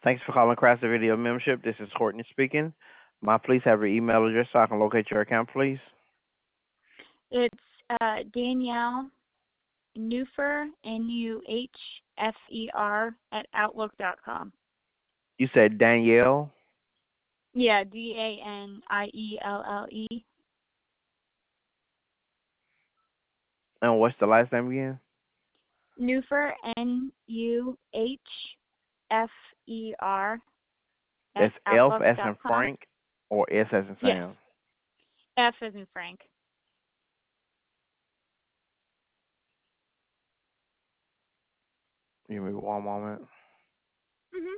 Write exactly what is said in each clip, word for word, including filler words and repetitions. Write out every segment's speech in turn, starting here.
Thanks for calling Craft Video Membership. This is Courtney speaking. Ma, please have your email address so I can locate your account, please. It's uh, Danielle Nufer, N U H F E R, at outlook dot com. You said Danielle? Yeah, D A N I E L L E. And what's the last name again? Nufer, N U H F E R, at That's F outlook as dot in com. Frank or S as in Yes, Sam? F as in Frank. Give me one moment. Mhm.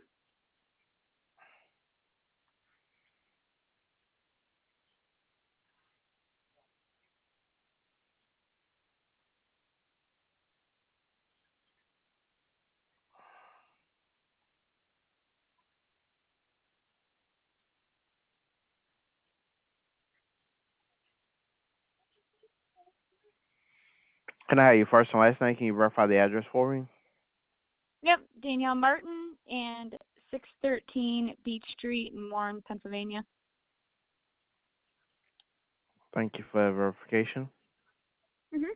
Can I have your first and last name? Can you verify the address for me? Yep, Danielle Martin and six thirteen Beach Street in Warren, Pennsylvania. Thank you for the verification. Mhm.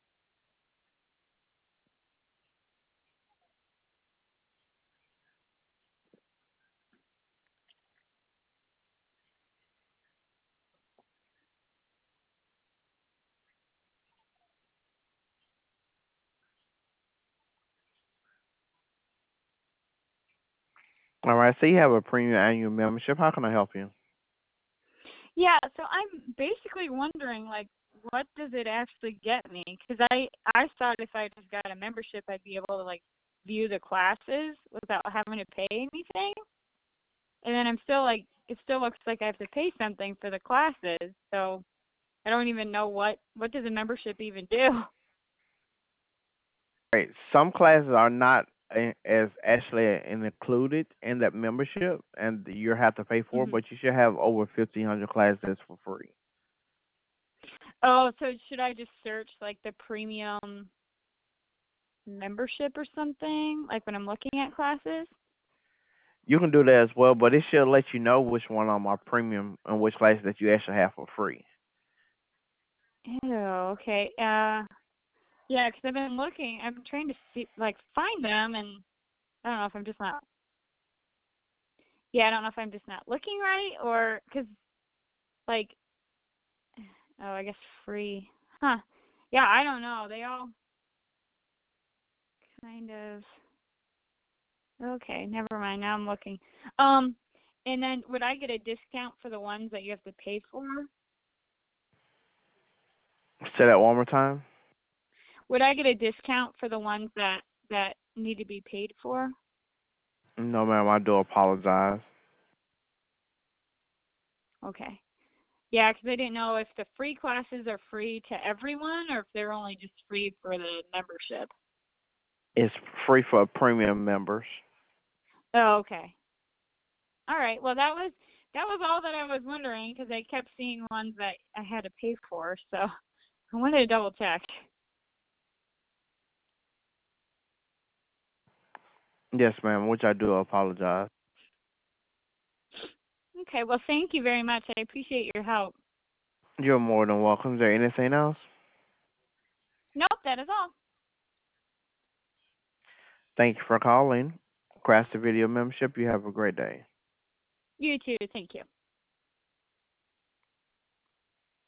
All right, so you have a premium annual membership. How can I help you? Yeah, so I'm basically wondering, like, what does it actually get me? Because I I thought if I just got a membership, I'd be able to like view the classes without having to pay anything. And then I'm still like, it still looks like I have to pay something for the classes. So I don't even know what what does a membership even do. Right. Some classes are not a- as actually included in that membership, and you have to pay for it, hmm but you should have over fifteen hundred classes for free. Oh, so should I just search like the premium membership or something, like when I'm looking at classes? You can do that as well, but it should let you know which one on my premium and which classes that you actually have for free. Oh, okay. Uh, yeah, because I've been looking. I'm trying to see, like, find them, and I don't know if I'm just not. Yeah, I don't know if I'm just not looking right, or because, like, oh, I guess free. Huh. Yeah, I don't know. They all kind of. Okay, never mind. Now I'm looking. Um, and then would I get a discount for the ones that you have to pay for? Say that one more time. Would I get a discount for the ones that that need to be paid for? No, ma'am, I do apologize. Okay. Yeah, because I didn't know if the free classes are free to everyone or if they're only just free for the membership. It's free for premium members. Oh, okay. All right. Well, that was that was all that I was wondering because I kept seeing ones that I had to pay for, so I wanted to double check. Yes, ma'am, which I do apologize. Okay. Well, thank you very much. I appreciate your help. You're more than welcome. Is there anything else? Nope, that is all. Thank you for calling. Craft Video Membership. You have a great day. You too. Thank you.